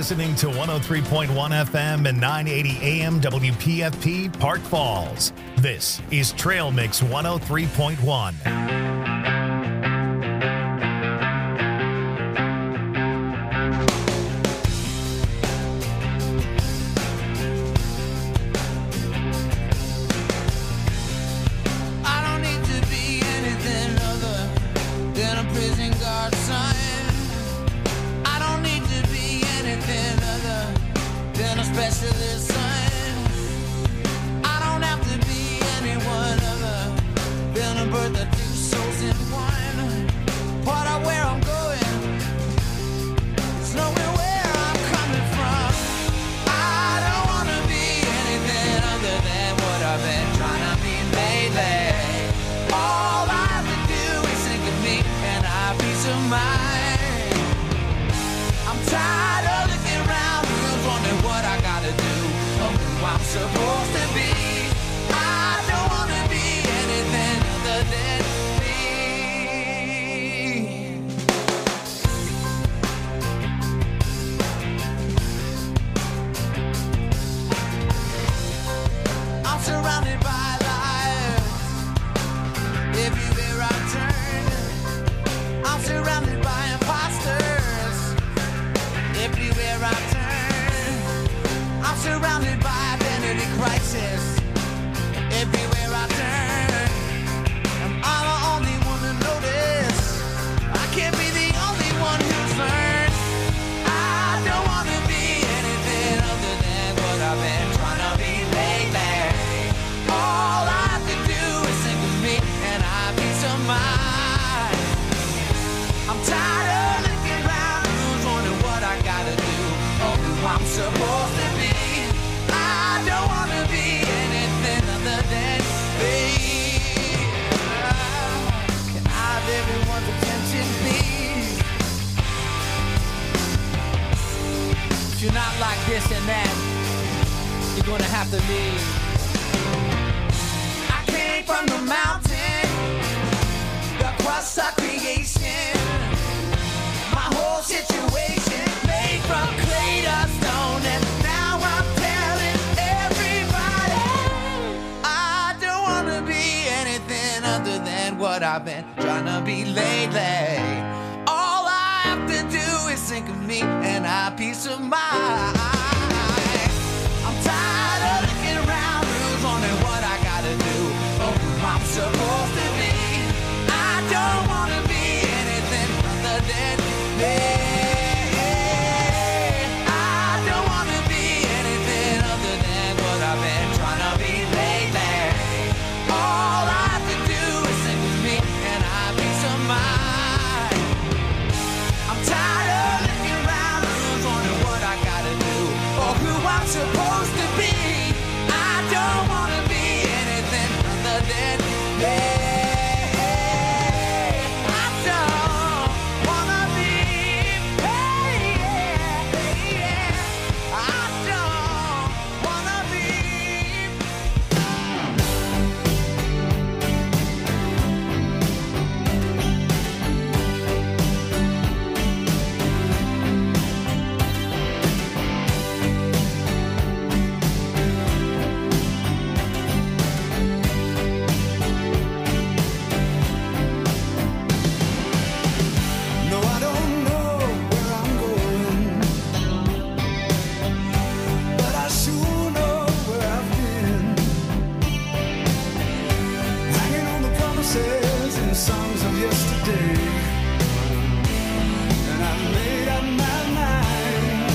listening to 103.1 FM and 980 AM WPFP Park Falls. This is Trail Mix 103.1. I've been trying to be lately. All I have to do is think of me and I peace of mind. I'm tired of looking around, who's wondering what I gotta do, or who I'm supposed to be. I don't wanna be anything other than me. I don't wanna be anything other than what I've been trying to be lately. All I have to do is think of me and I peace of mind. I'm tired of looking around, who's wondering what I gotta do, or who I'm supposed to be. I don't wanna be anything other than me. I don't wanna be, I don't wanna be. No, I don't know where I'm going, but I sure know where I've been. Hanging on the promises and songs of yesterday, and I made up my mind.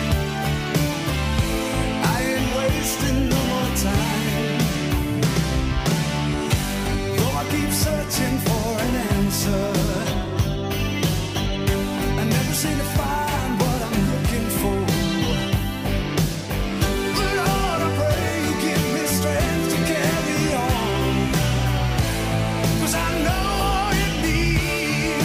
I ain't wasting no more time. Though I keep searching for an answer, I never seem to find what I'm looking for. But Lord, I pray you give me strength to carry on, 'cause I know all you need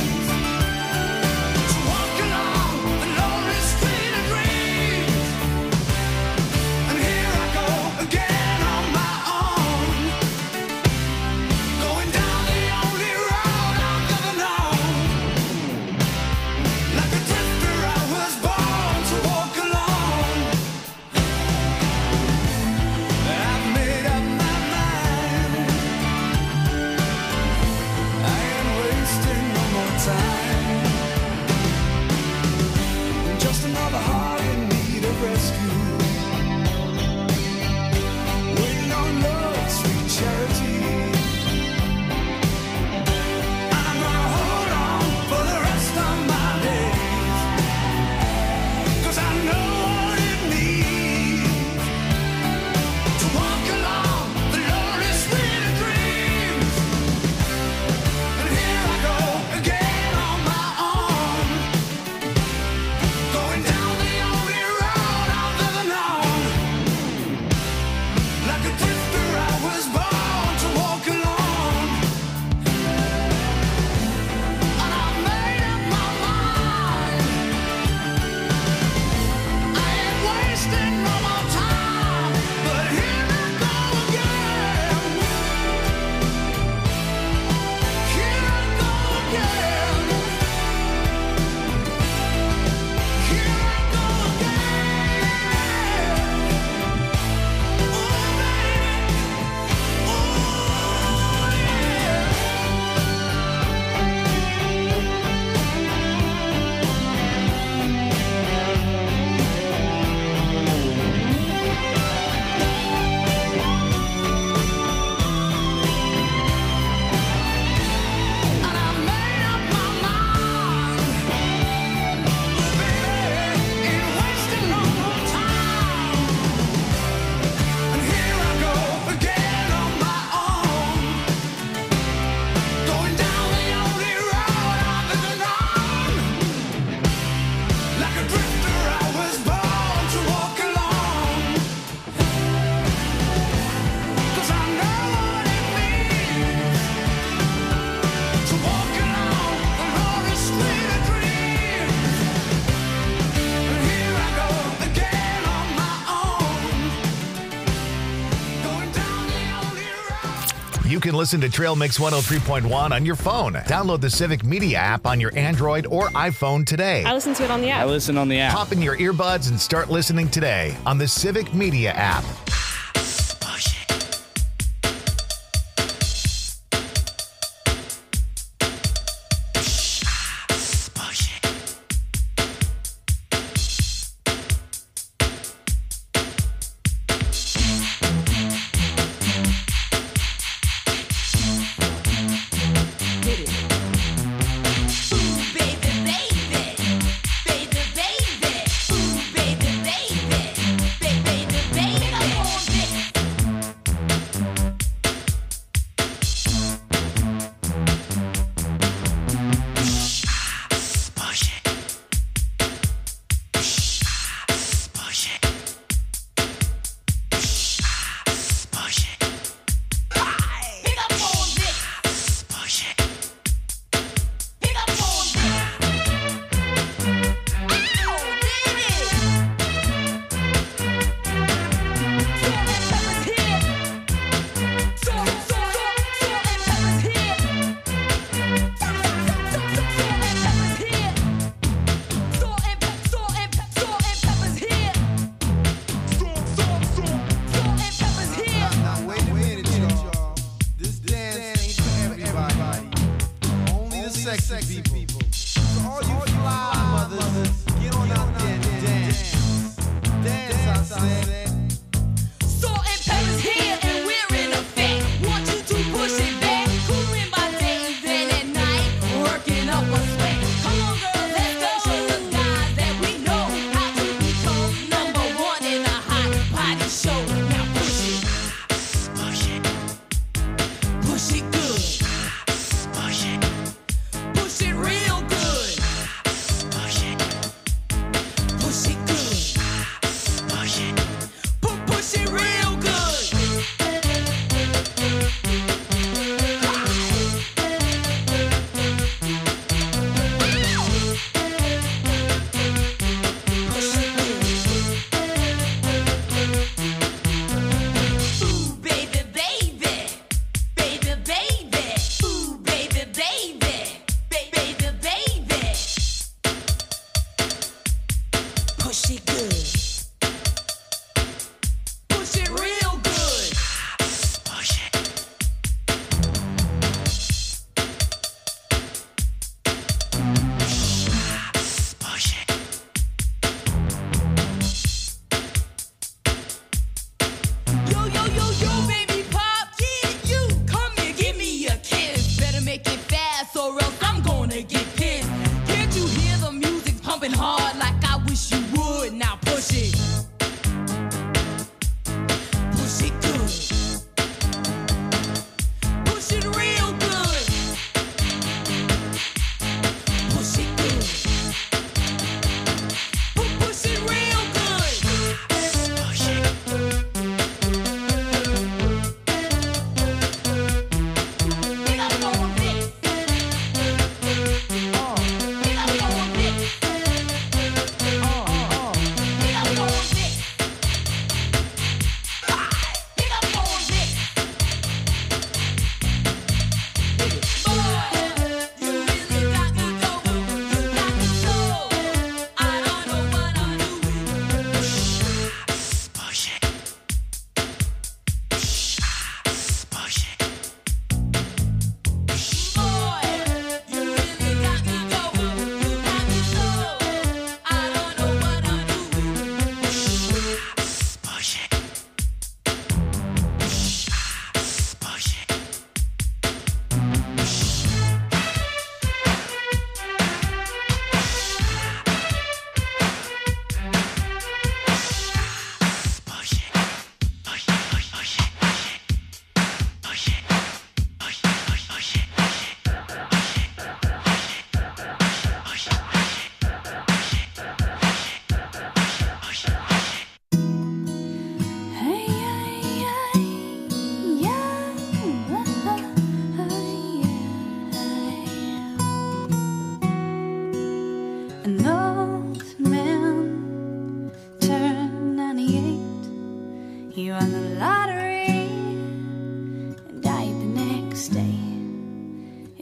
can listen to Trail Mix 103.1 on your phone. Download the Civic Media app on your Android or iPhone today. I listen to it on the app. I listen on the app. Pop in your earbuds and start listening today on the Civic Media app.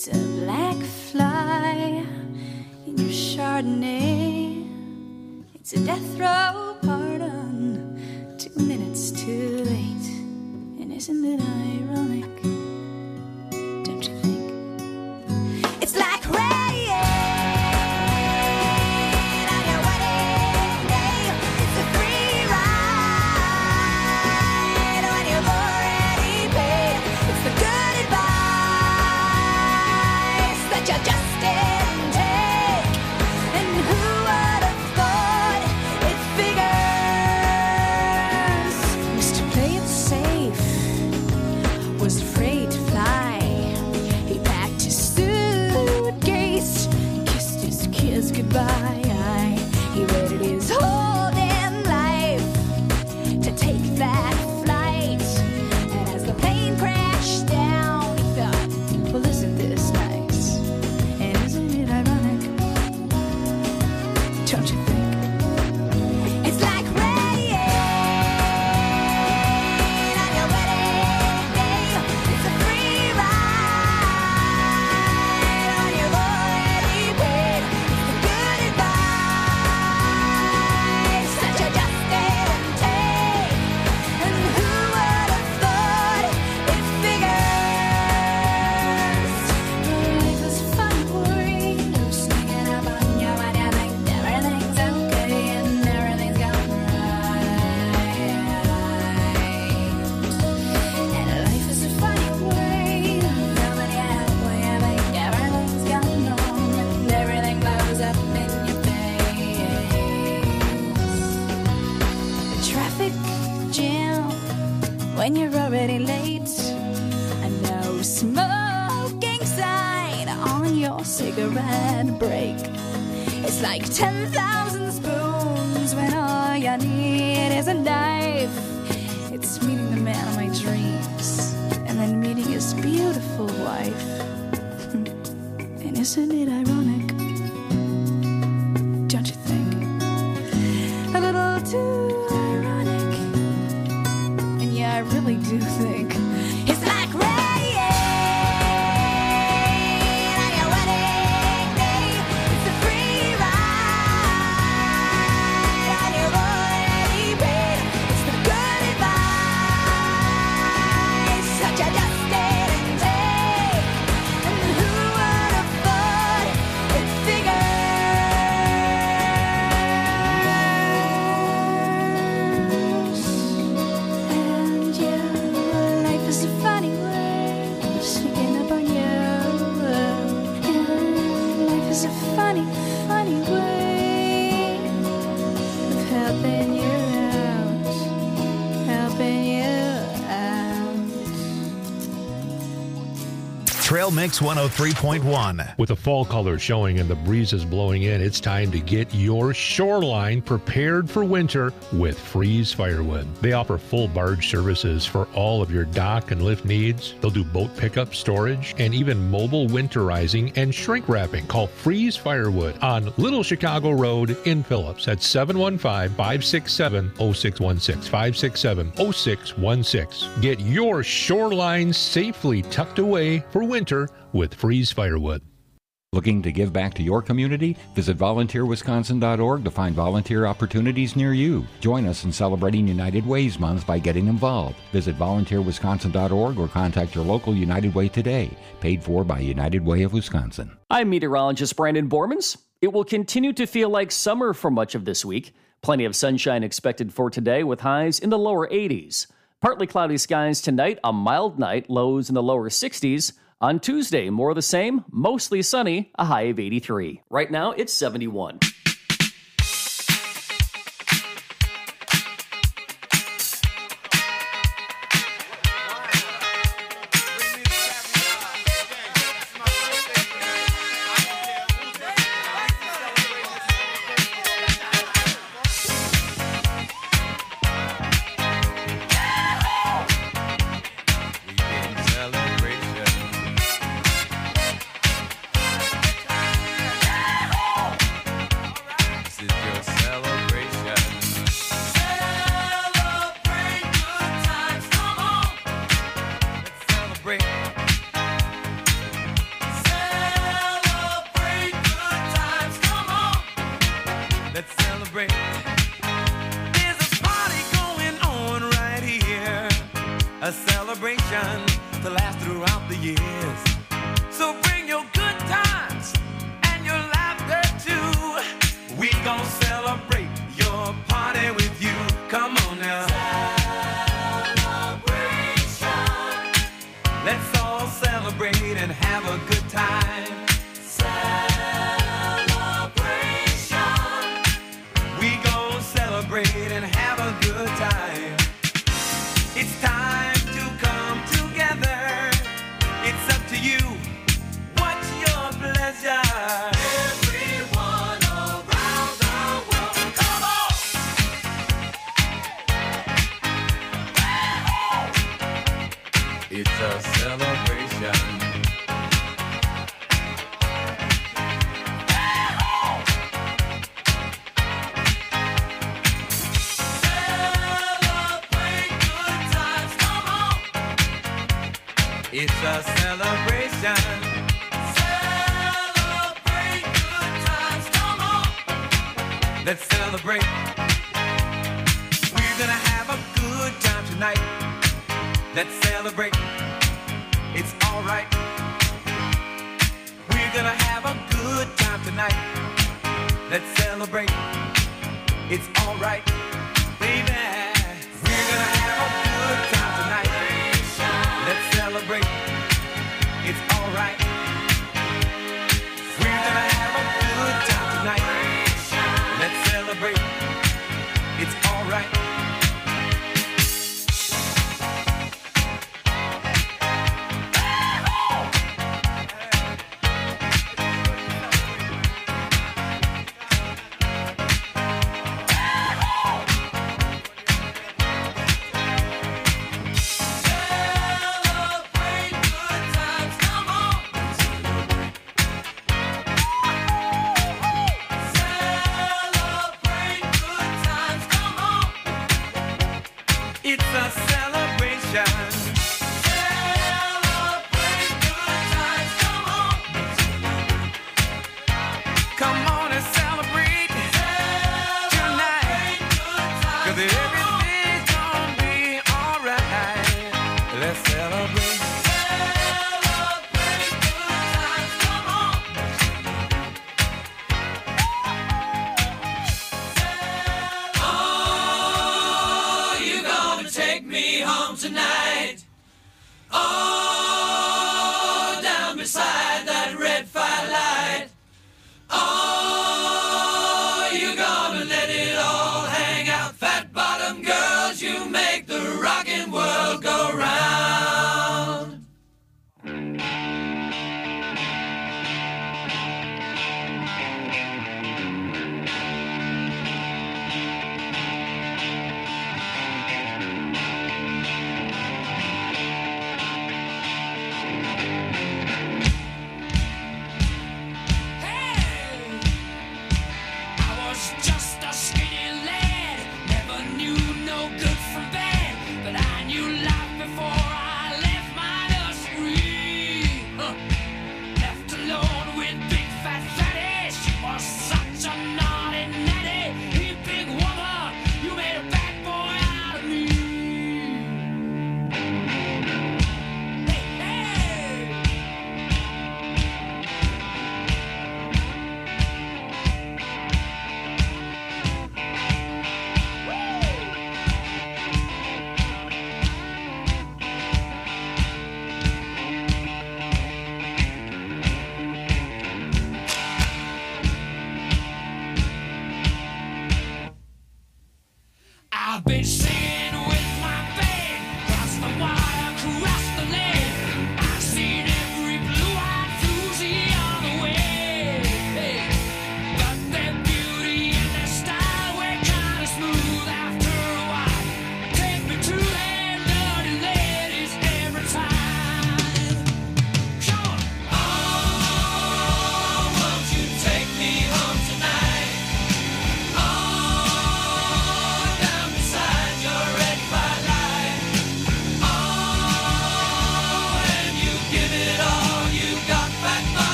It's a black fly in your Chardonnay. It's a death row pardon, 2 minutes too late. And isn't it ironic? Don't you think? It's like rain on your wedding day. It's a free ride when you've already paid. It's the good advice that you just didn't take. And who would have thought it figures? Mr. Play It Safe was afraid to fly. He packed his suitcase, kissed his kids goodbye. He waited his whole damn life to take that flight. And as the plane crashed down, he thought, well, isn't this nice? And isn't it ironic? Don't you think? It's like rain on your wedding day. It's a free ride when you've already paid. It's the good advice that you just didn't take. And who would have thought it figures? Life is fun for you, sneaking up on you when you think everything's okay and everything's going right. And life is a funny way, coming out when you think everything's going wrong and everything blows up in your face. The traffic jam when you're already late. A no smoking sign on your cigarette break. It's like 10,000 spoons when all you need is a knife. It's meeting the man of my dreams and then meeting his beautiful wife. And isn't it ironic? Don't you think? A little too ironic. And yeah, I really do think it's like rain on your wedding day. It's a free ride and you've already paid. It's the good advice that you just didn't take. And who would have thought it figures? And yeah, life is a funny way of sneaking up on you. And life is a funny, funny way of helping you out. Helping you out. Trail Mix 103.1. With the fall colors showing and the breezes blowing in, it's time to get your shoreline prepared for winter with Freeze Firewood. They offer full barge services for all of your dock and lift needs. They'll do boat pickup, storage, and even mobile winterizing and shrink wrapping. Call Freeze Firewood on Little Chicago Road in Phillips at 715-567-0616. 567-0616. Get your shoreline safely tucked away for winter with Freeze Firewood. Looking to give back to your community? Visit volunteerwisconsin.org to find volunteer opportunities near you. Join us in celebrating United Ways Month by getting involved. Visit volunteerwisconsin.org or contact your local United Way today. Paid for by United Way of Wisconsin. I'm meteorologist Brandon Bormans. It will continue to feel like summer for much of this week. Plenty of sunshine expected for today with highs in the lower 80s. Partly cloudy skies tonight, a mild night, lows in the lower 60s. On Tuesday, more of the same, mostly sunny, a high of 83. Right now, it's 71. It's a celebration. Celebrate good times, come on. Let's celebrate. We're gonna have a good time tonight. Let's celebrate. It's alright. We're gonna have a good time tonight. Let's celebrate. It's alright, baby. We're gonna have a good time tonight. Let's celebrate. It's alright. We're gonna have a good time tonight. Let's celebrate. It's alright.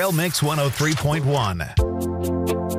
Trail Mix 103.1.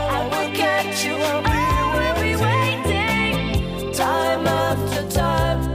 Time after time.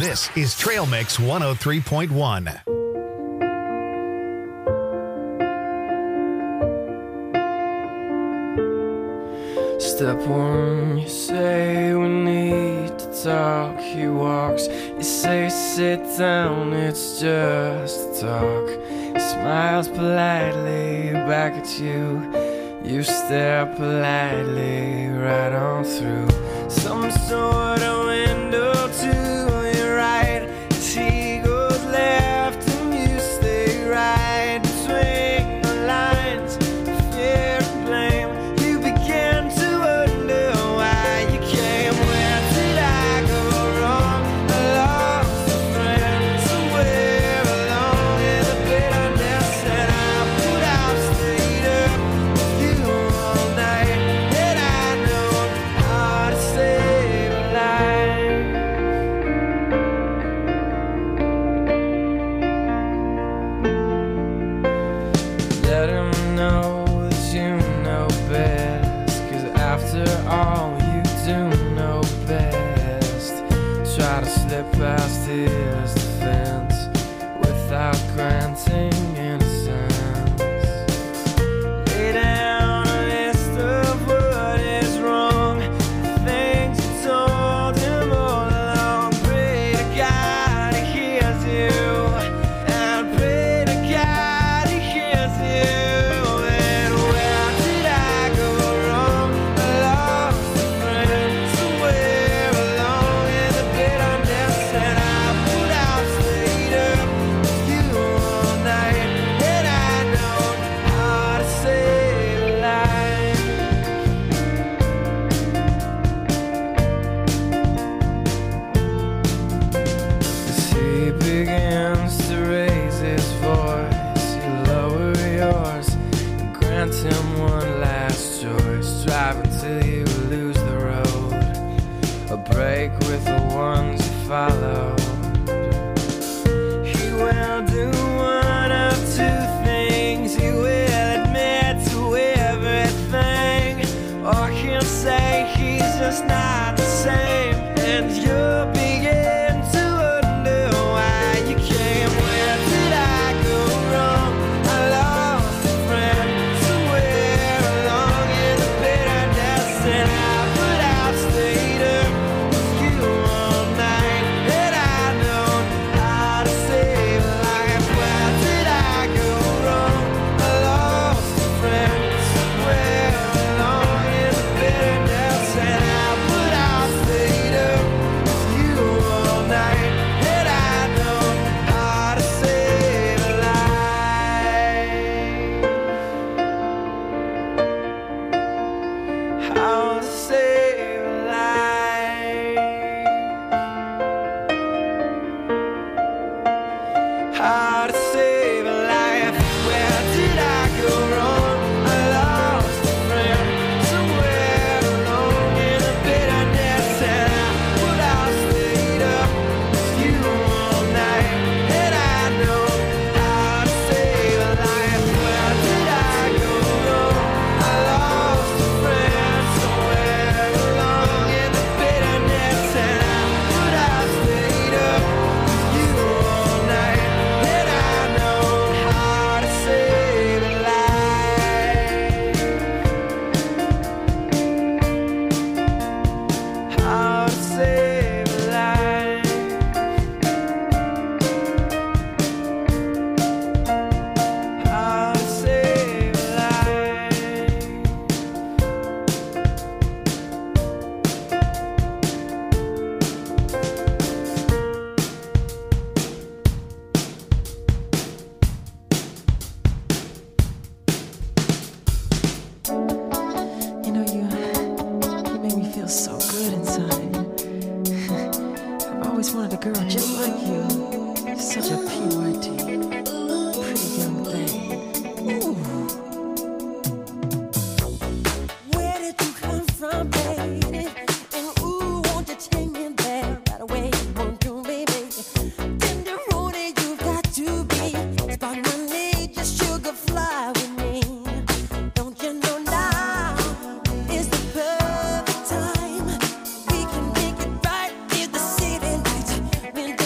This is Trail Mix 103.1. Step one, you say we need to talk. He walks, you say sit down, it's just talk. He smiles politely back at you. You stare politely right on through some sort of window to your right. As he goes left and you stay right between the lines of fear and blame. You begin to wonder why you came. Where did I go wrong? I lost a friend somewhere along in the bitterness, and I put out, stayed up with you all night, and I know how to save a life. Let him know that you know best, 'cause after all you do know best. Try to slip past his defense without granting innocence. Lay down a list of what is wrong, the things you told him all along. Pray to God he hears you, and pray to God he hears you. And where did I go wrong? I lost a friend somewhere along in the bitterness, and I put out, stayed up with you all night, and I know how to save a life. As he begins to raise his voice, you lower yours and grant him one last choice. Drive until you lose the road, a break with the ones you follow. He will do one of two things. He will admit to everything, or he'll say he's just not the same, and you'll begin to wonder why you came. Where did I go wrong? I lost a friend somewhere along in the bitterness, and I put out, stayed up with you all night, and I know how to save a life. Where did I go wrong? I lost a friend somewhere along in the bitterness, and I put out, stayed up with you all night, and I know how to save a life. How to save a life. How to save a life. Where did I go wrong? I lost a friend somewhere along in the bitterness, and I put out, stayed up with you all night, and I know how to save a life. Where did I go wrong? I lost a friend somewhere along in the bitterness, and I put out, stayed up with you all night, and I know how to save a life. How to save a life. How to save a life. You know, you make me feel so good inside. I've always wanted a girl just like you. You're such a PYT, pretty young thing. Ooh. Where did you come from, baby? And ooh, won't you take me there right away? Won't you, baby? Tenderoni, you've got to be. Spot my need, just sugar fly with me. Don't you know now is the perfect time? We can make it right in the city lights. When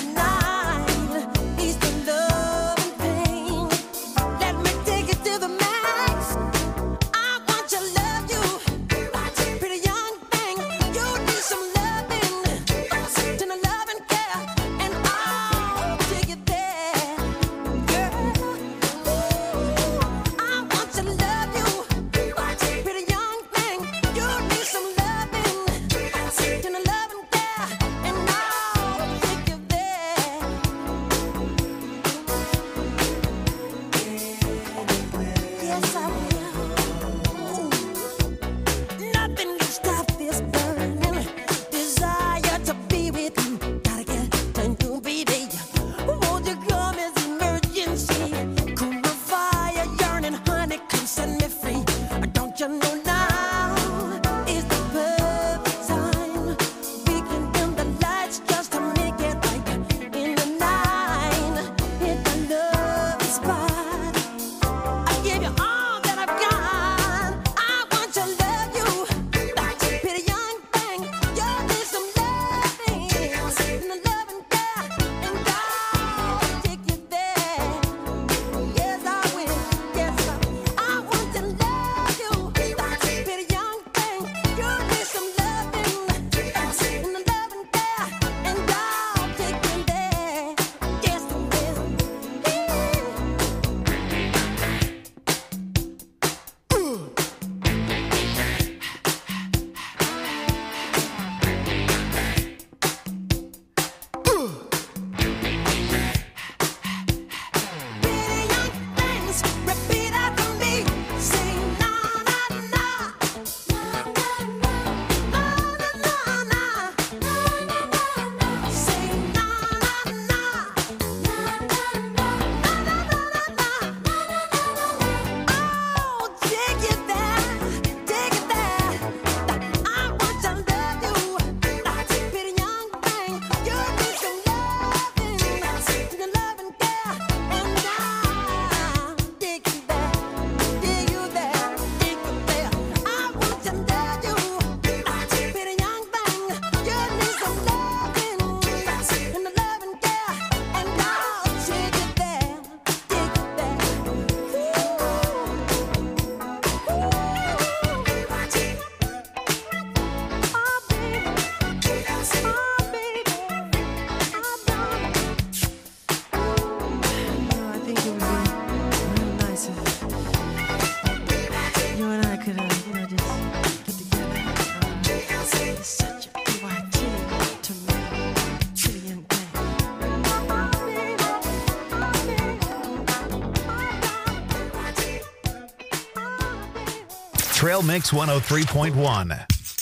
Trail Mix 103.1.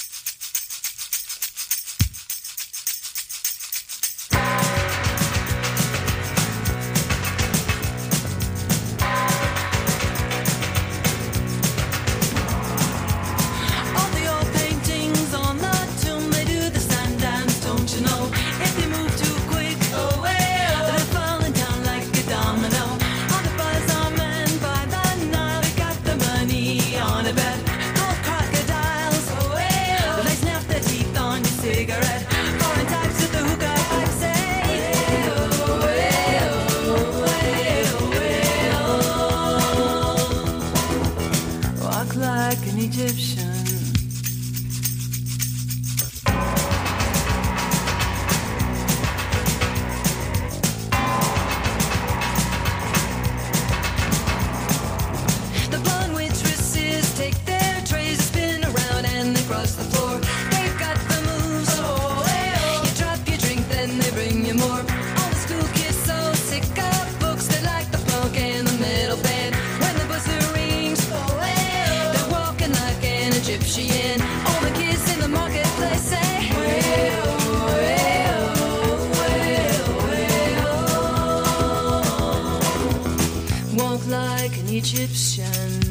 All the old paintings on the tomb, they do the sand dance, don't you know? If they move too quick, they're falling down like a domino. All the bazaar men by the Nile, they got the money on a bet. Gold crocodiles, they snap their teeth on your cigarette. Foreign types with the hookah pipe say, walk like an Egyptian. The blonde waitresses take their trays, spin around and they cross the floor. They've got the moves. You drop your drink, then they bring you more. All the school kids so sick of books, they like the funk and the metal band. When the buzzer rings, they're walking like an Egyptian. All the kids in the marketplace say, walk like an Egyptian.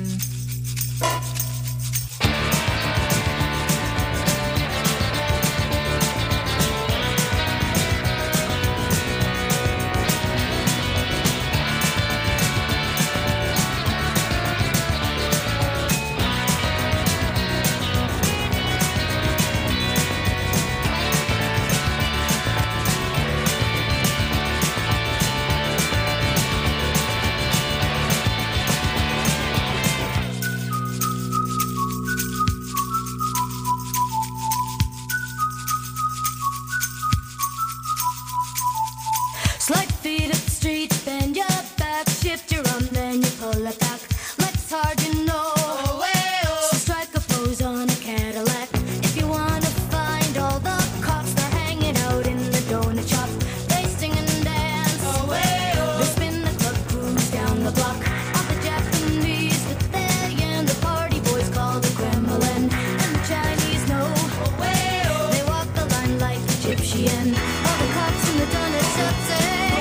Slide feet up the street, bend your back, shift your arm, then you pull it back. Let's hard, you know. So strike a pose on a Cadillac. If you wanna find all the cops, they're hanging out in the donut shop. They sing and dance. They spin the club, cruise down the block. All the Japanese that they and the party boys call the Kremlin. And the Chinese know. They walk the line like Egyptian. All the cops in the donut shop say,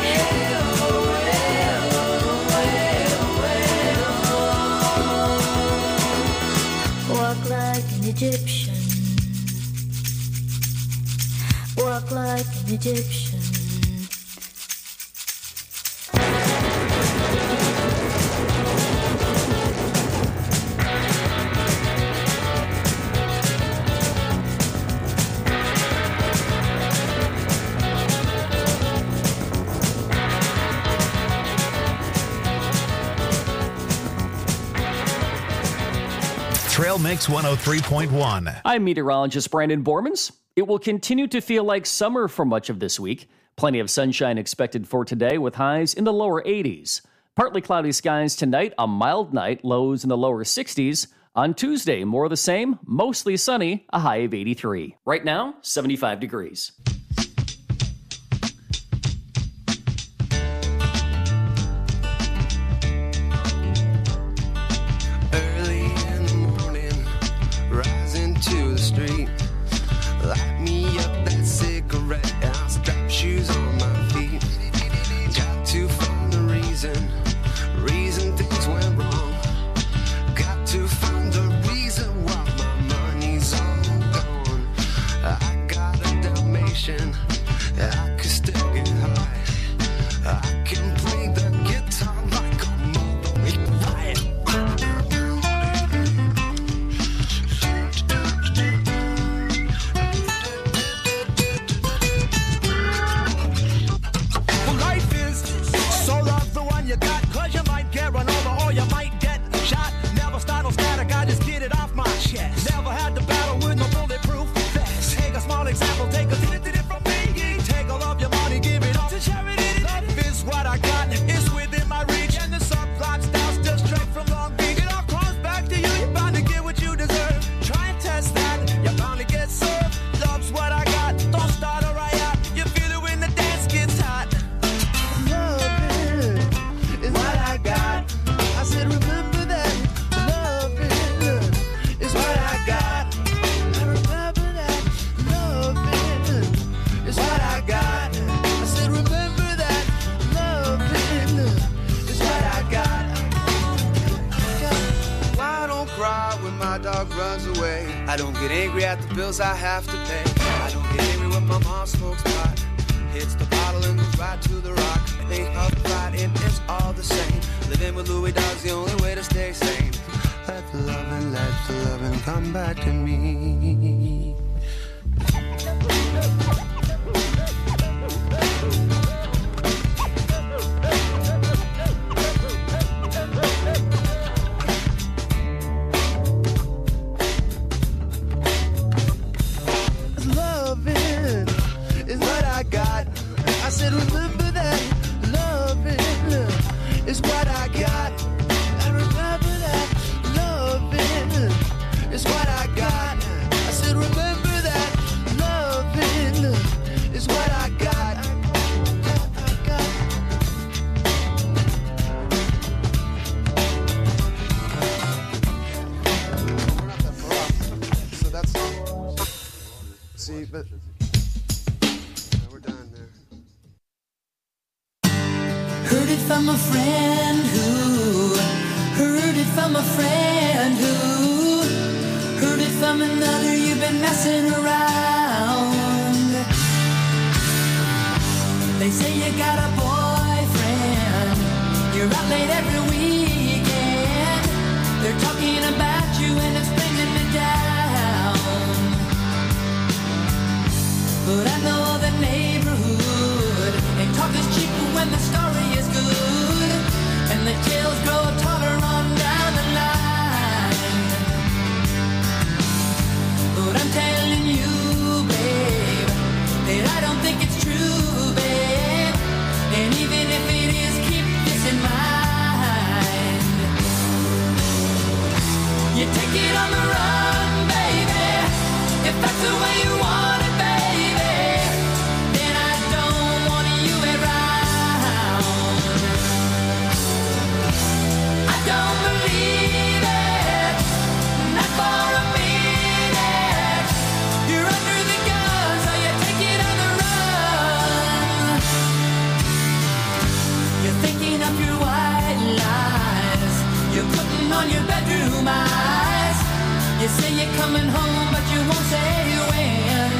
walk like an Egyptian. Walk like an Egyptian. Trail Mix 103.1. I'm meteorologist Brandon Bormans. It will continue to feel like summer for much of this week. Plenty of sunshine expected for today with highs in the lower 80s. Partly cloudy skies tonight, a mild night, lows in the lower 60s. On Tuesday, more of the same, mostly sunny, a high of 83. Right now, 75 degrees. Early in the morning, rising to the street. Light me up that cigarette, I'll strap shoes on my feet. Got to find a reason things went wrong. Got to find a reason why my money's all gone. I got a Dalmatian. runs away. I don't get angry at the bills I have to pay. I don't get angry when my mom smokes pot, hits the bottle and goes right to the rock. Think of fighting, it's all the same. Living with Louis Dog's the only way to stay sane. Let the loving come back to me. Loving is what I got. I said remember that. Loving is what I got. I remember that. Loving is what I got. I said remember that. Loving is what I got. So that's see, but we're done there. Heard it from a friend who heard it from a friend who heard it from another. You've been messing around. They say you got a boyfriend. You're out late every weekend. They're talking about you and it's bringing me down. But I know the neighborhood, and talk is cheap when the story is good, and the tales grow taller on down the line. But I'm telling you, babe, that I don't think it's true, babe. And even if it is, keep this in mind. You take it on the run, baby, if that's the way you want it, baby. Then I don't want you around. I don't believe it, not for a minute. You're under the gun, so you take it on the run. You're thinking of your white lies. You're putting on your bedroom eyes. You say you're coming home, but you won't say when.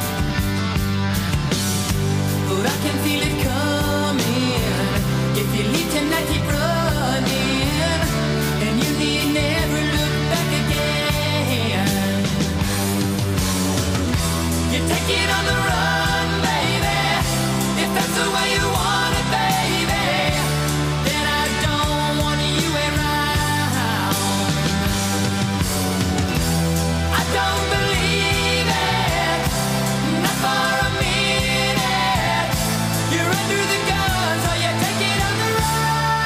But I can feel it coming. If you leave tonight, keep running, and you need never look back again. You take it on the run, baby, if that's the way you want it, baby. Then I don't want you around. I don't believe it, not for a minute. You're under the gun, so you take it on the run.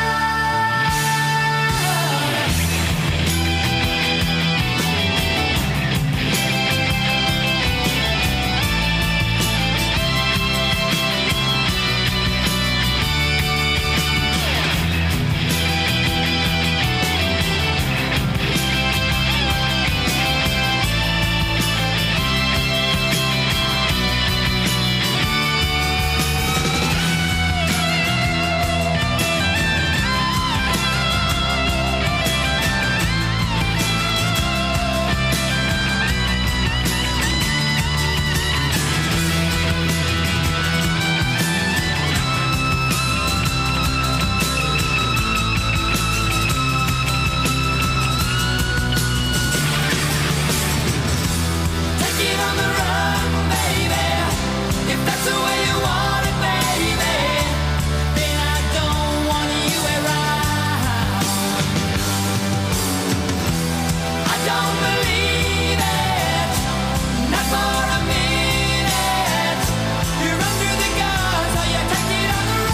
Take it on the run, baby, if that's the way you want it, baby. Then I don't want you around. I don't believe it, not for a minute. You're under the gun, so you take it on the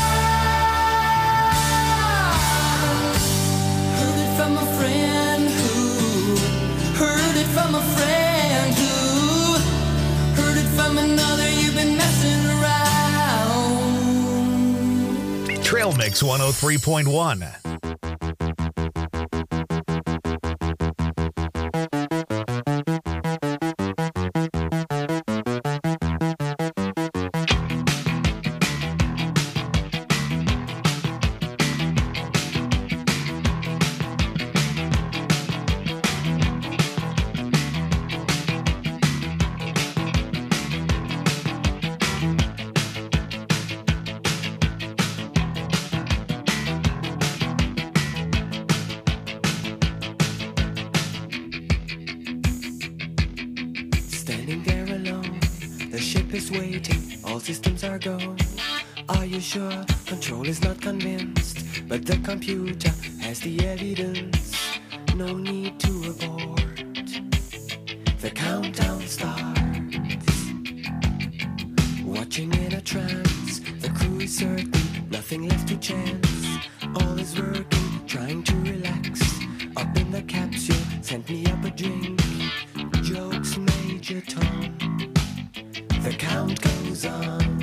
run. Heard it from a friend who heard it from a friend who heard it from another. You've been messing around. Trail Mix 103.1. is waiting, all systems are go. Are you sure? Control is not convinced, but the computer has the evidence. No need to abort. The countdown starts. Watching in a trance, the crew is certain, nothing left to chance. All is working, trying to relax. Up in the capsule, sent me up a drink. Jokes, Major Tom. The count goes on.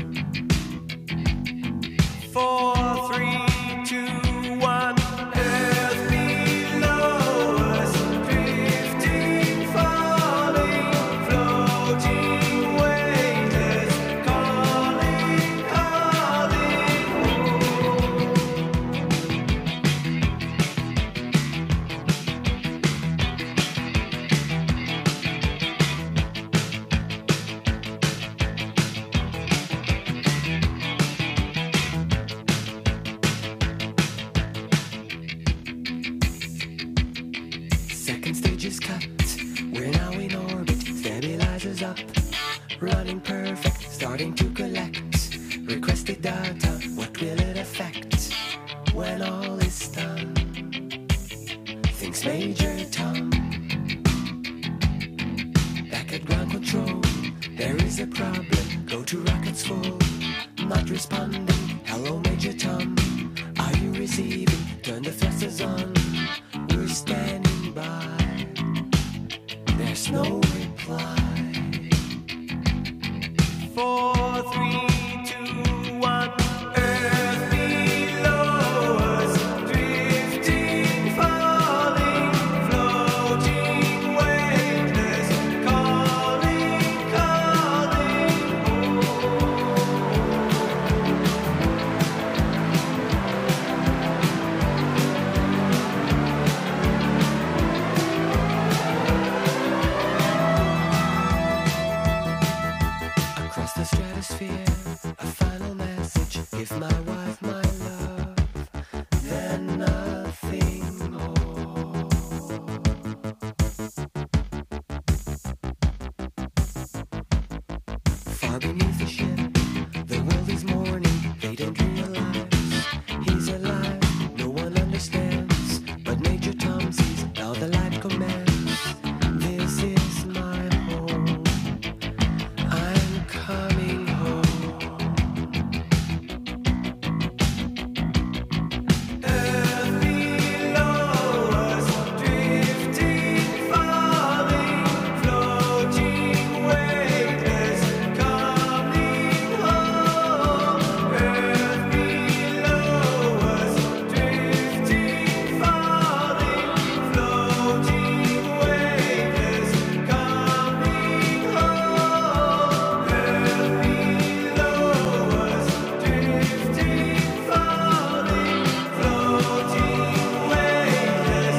4, 3, 2, 1. Earth below us, drifting, falling, floating, weightless, calling, calling home. Second stage is cut. We're now in orbit. Stabilizers up. Running perfect. Starting to collect. Requested data. What will it affect when all is done? Thinks Major Tom. Back at ground control. There is a problem. Go to rockets full. Not responding. Hello, Major Tom. Are you receiving? Turn the thrusters on. We're standing by. There's no reply. 4, 3, 2, 1. Earth below us, drifting, falling, floating, weightless, calling, calling home. Across the stratosphere, a final message. Give my wife my love, then nothing more. Far beneath the ship, the world is mourning. They don't realize he's alive. No one understands, but Major Tom sees how the light commands. This is my home. I'm coming home. Earth below us, drifting, falling, floating, weightless, coming home. Earth below us, drifting, falling, floating, weightless, coming home. Earth below us, drifting, falling, floating, weightless,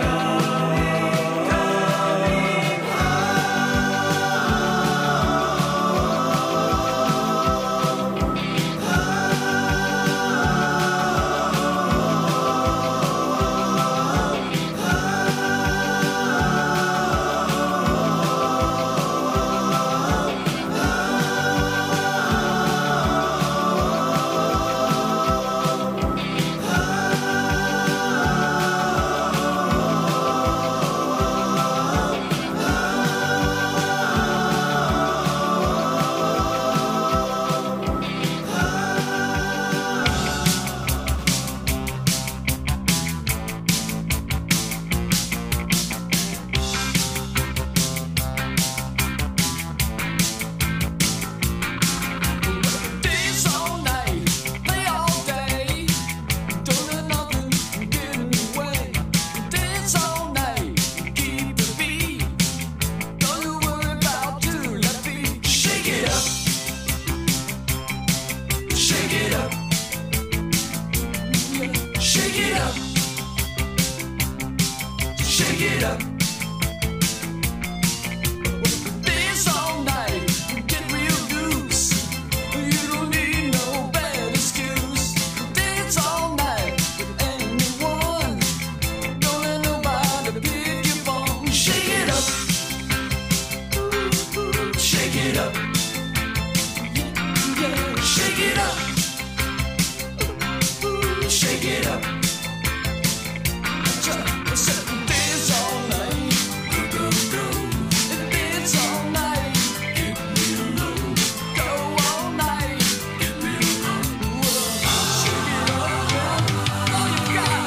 Days all night, play all day. Don't let nothing get in the way. Days all night, keep the beat. Don't you worry about your left feet. Shake it up. Shake it up. Shake it up. Shake it up. Days all night, get real loose. You don't need no bad excuse. Dance all night with anyone. Don't let nobody pick your bone. Shake it up. Shake it up. it up. Shake it up. Dance all night. Dance all night. Go all night. Shake it up. All you got.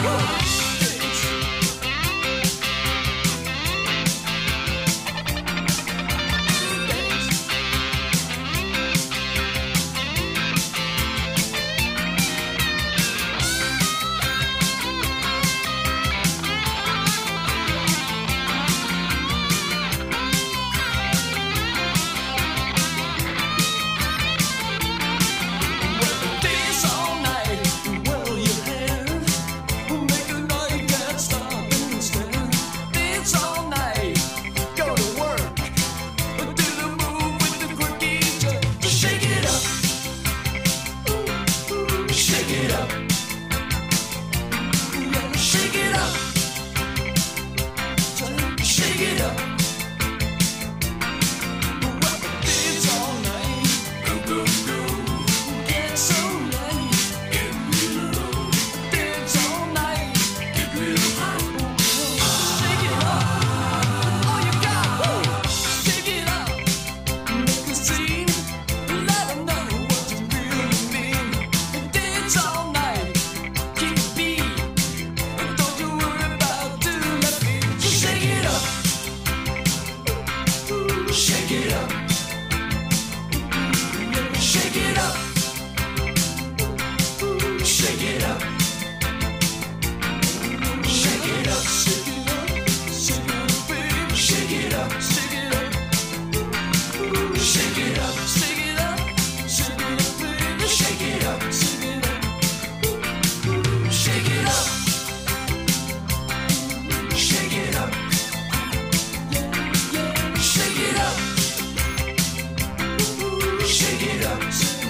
Dance all night. Whirl your hair. Make a night can't stop and stare. Dance all night. Go to work. Do the move with the quirky jerk. Shake it up. Shake it up. Shake it up. Shake it up. Dance all night. Get so nice. Dance all night. Shake it up. All you got. Shake it up. Make a scene. Let 'em know what you really mean. Dance all night. Keep the beat. Don't you worry about doing that beat. Shake it up. Shake it up. Shake it up. Shake it up. Shake it up. Shake it up, baby. Shake it up. Shake it up. Shake it up. Shake it up. Shake it up, baby. Shake it up. Shake it up. Shake it up. Shake it up. Shake it up. Shake it up.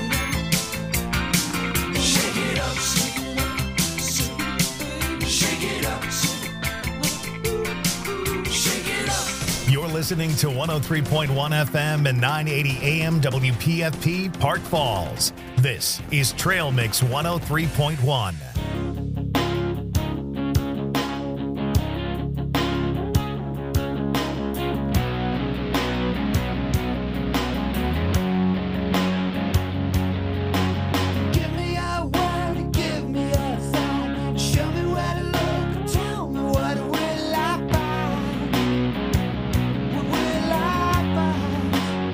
Shake it up. Shake it up. Shake it up. You're listening to 103.1 FM and 980 AM WPFP Park Falls. This is Trail Mix 103.1. Give me a word, give me a sign. Show me where to look, tell me what will I find? What will I find?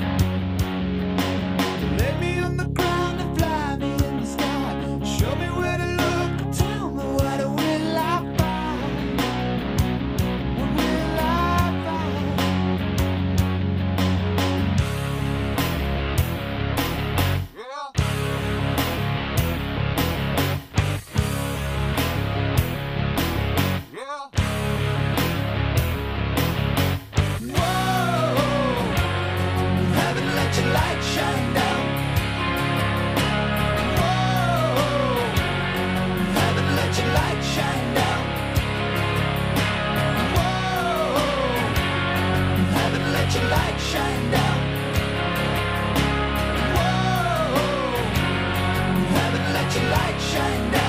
Lay me on the ground and fly me in the sky. Show me where to look, tell me what will I find? What will I find? Haven't let your light shine down. Whoa, haven't let your light shine down. Whoa, haven't let your light shine down. Whoa, haven't let your light shine down.